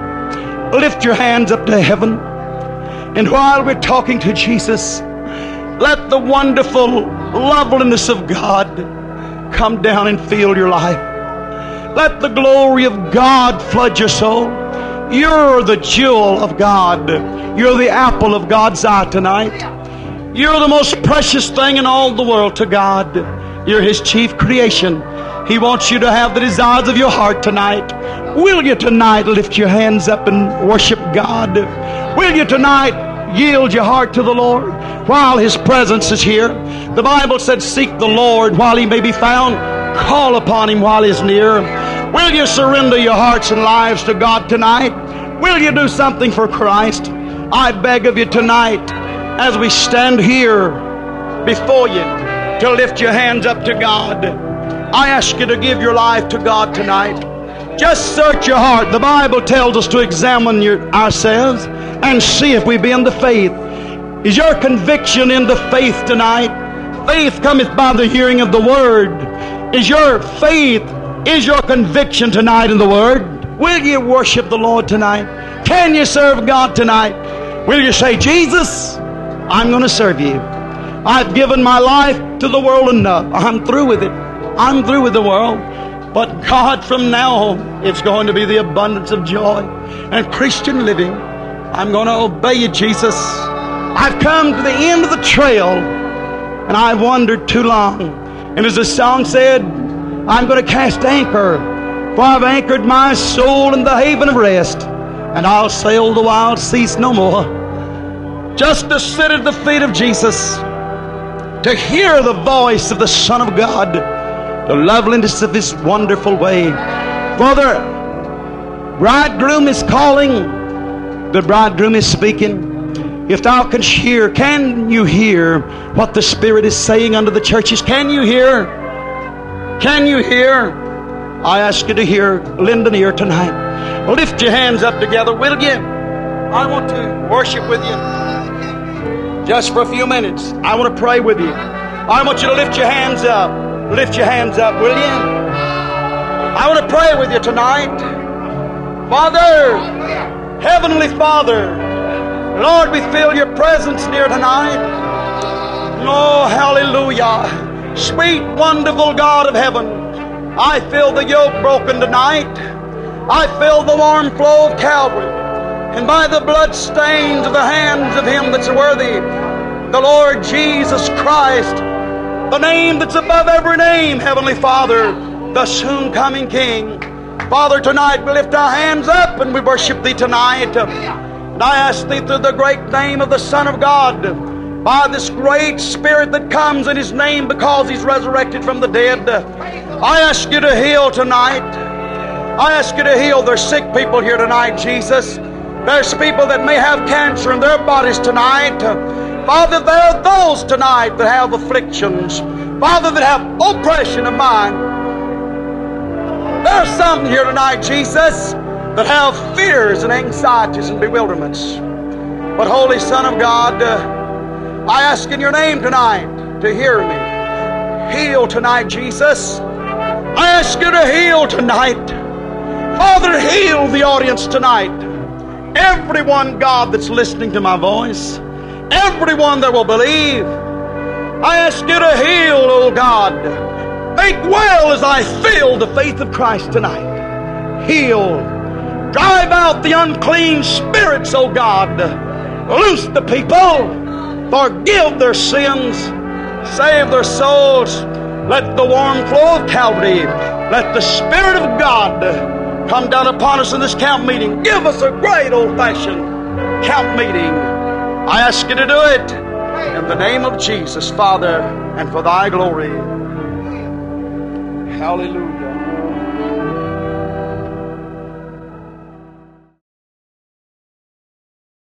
lift your hands up to heaven, and while we're talking to Jesus, let the wonderful loveliness of God come down and fill your life. Let the glory of God flood your soul. You're the jewel of God. You're the apple of God's eye tonight. You're the most precious thing in all the world to God. You're His chief creation. He wants you to have the desires of your heart tonight. Will you tonight lift your hands up and worship God? Will you tonight yield your heart to the Lord while His presence is here? The Bible said, seek the Lord while He may be found. Call upon Him while He is near. Will you surrender your hearts and lives to God tonight? Will you do something for Christ? I beg of you tonight, as we stand here before you, to lift your hands up to God. I ask you to give your life to God tonight. Just search your heart. The Bible tells us to examine your, ourselves and see if we be in the faith. Is your conviction in the faith tonight? Faith cometh by the hearing of the Word. Is your faith, is your conviction tonight in the Word? Will you worship the Lord tonight? Can you serve God tonight? Will you say, Jesus, I'm going to serve you. I've given my life to the world enough. I'm through with it. I'm through with the world. But God, from now on, it's going to be the abundance of joy and Christian living. I'm going to obey you, Jesus. I've come to the end of the trail, and I've wandered too long. And as the song said, I'm going to cast anchor, for I've anchored my soul in the haven of rest, and I'll sail the wild seas no more. Just to sit at the feet of Jesus, to hear the voice of the Son of God, the loveliness of His wonderful way. For the bridegroom is calling, the bridegroom is speaking. If thou canst hear, can you hear what the Spirit is saying unto the churches? Can you hear? Can you hear? I ask you to hear, lend an ear tonight. Lift your hands up together, will you? I want to worship with you just for a few minutes. I want to pray with you. I want you to lift your hands up. Lift your hands up, will you? I want to pray with you tonight. Father, Heavenly Father, Lord, we feel your presence near tonight. Oh, hallelujah. Sweet, wonderful God of heaven, I feel the yoke broken tonight. I feel the warm flow of Calvary. And by the blood stains of the hands of Him that's worthy, the Lord Jesus Christ, the name that's above every name, Heavenly Father, the soon coming King. Father, tonight we lift our hands up and we worship Thee tonight. And I ask Thee through the great name of the Son of God, by this great Spirit that comes in His name because He's resurrected from the dead, I ask You to heal tonight. I ask You to heal. There's sick people here tonight, Jesus. There's people that may have cancer in their bodies tonight. Father, there are those tonight that have afflictions. Father, that have oppression of mind. There are some here tonight, Jesus, that have fears and anxieties and bewilderments. But Holy Son of God, uh, I ask in Your name tonight to hear me. Heal tonight, Jesus. I ask You to heal tonight. Father, heal the audience tonight. Everyone, God, that's listening to my voice, everyone that will believe, I ask You to heal, oh God. Make well as I feel the faith of Christ tonight. Heal. Drive out the unclean spirits, oh God. Loose the people. Forgive their sins. Save their souls. Let the warm flow of Calvary, let the Spirit of God come down upon us in this camp meeting. Give us a great old-fashioned camp meeting. I ask You to do it in the name of Jesus, Father, and for Thy glory. Hallelujah.